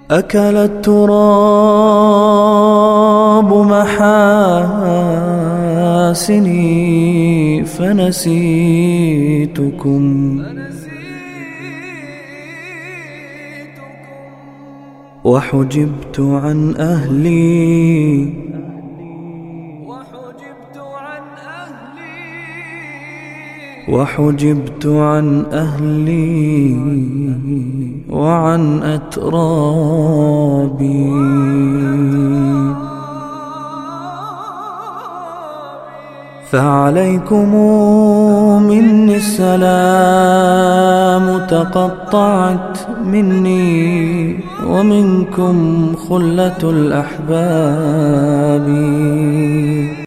أكل التراب محاسني فنسيتكم، وحجبت عن أهلي وعن أترابي. فعليكم مني السلام، تقطعت مني ومنكم خلة الأحباب.